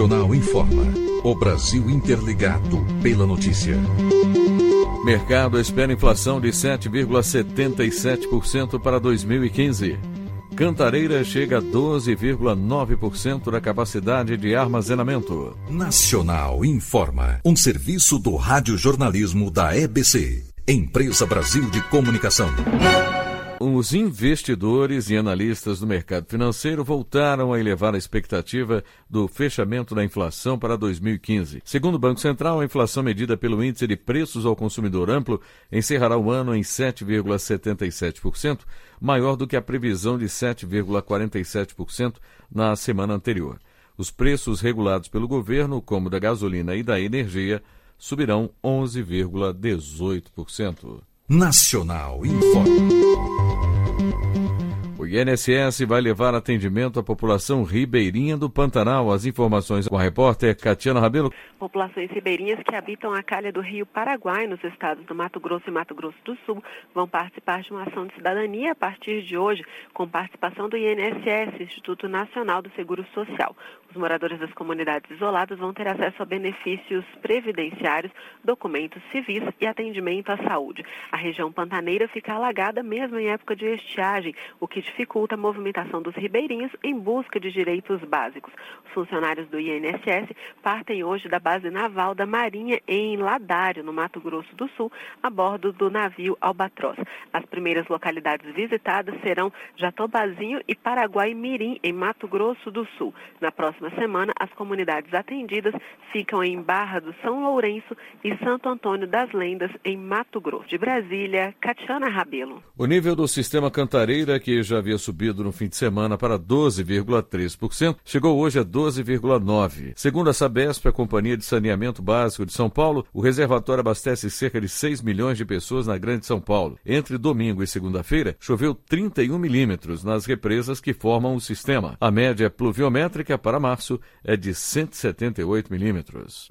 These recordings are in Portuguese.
Nacional informa. O Brasil interligado pela notícia. Mercado espera inflação de 7,77% para 2015. Cantareira chega a 12,9% da capacidade de armazenamento. Nacional informa. Um serviço do radiojornalismo da EBC, Empresa Brasil de Comunicação. Os investidores e analistas do mercado financeiro voltaram a elevar a expectativa do fechamento da inflação para 2015. Segundo o Banco Central, a inflação medida pelo Índice de Preços ao Consumidor Amplo encerrará o ano em 7,77%, maior do que a previsão de 7,47% na semana anterior. Os preços regulados pelo governo, como da gasolina e da energia, subirão 11,18%. Nacional informa. O INSS vai levar atendimento à população ribeirinha do Pantanal. As informações com a repórter Catiana Rabelo. Populações ribeirinhas que habitam a calha do Rio Paraguai, nos estados do Mato Grosso e Mato Grosso do Sul, vão participar de uma ação de cidadania a partir de hoje, com participação do INSS, Instituto Nacional do Seguro Social. Os moradores das comunidades isoladas vão ter acesso a benefícios previdenciários, documentos civis e atendimento à saúde. A região pantaneira fica alagada mesmo em época de estiagem, o que dificulta a movimentação dos ribeirinhos em busca de direitos básicos. Os funcionários do INSS partem hoje da base naval da Marinha em Ladário, no Mato Grosso do Sul, a bordo do navio Albatroz. As primeiras localidades visitadas serão Jatobazinho e Paraguai Mirim, em Mato Grosso do Sul. Na próxima semana, as comunidades atendidas ficam em Barra do São Lourenço e Santo Antônio das Lendas, em Mato Grosso. De Brasília, Catiana Rabelo. O nível do sistema Cantareira, que já havia subido no fim de semana para 12,3%, chegou hoje a 12,9%. Segundo a Sabesp, a Companhia de Saneamento Básico de São Paulo, o reservatório abastece cerca de 6 milhões de pessoas na Grande São Paulo. Entre domingo e segunda-feira, choveu 31 milímetros nas represas que formam o sistema. A média pluviométrica para março é de 178 milímetros.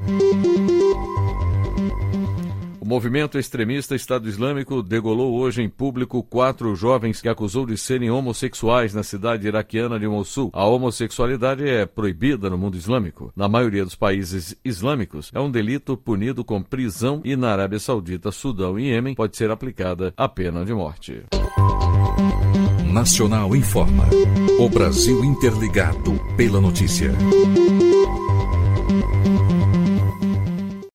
O movimento extremista Estado Islâmico degolou hoje em público 4 jovens que acusou de serem homossexuais na cidade iraquiana de Mossul. A homossexualidade é proibida no mundo islâmico. Na maioria dos países islâmicos, é um delito punido com prisão e na Arábia Saudita, Sudão e Iêmen pode ser aplicada a pena de morte. Nacional informa. O Brasil interligado pela notícia.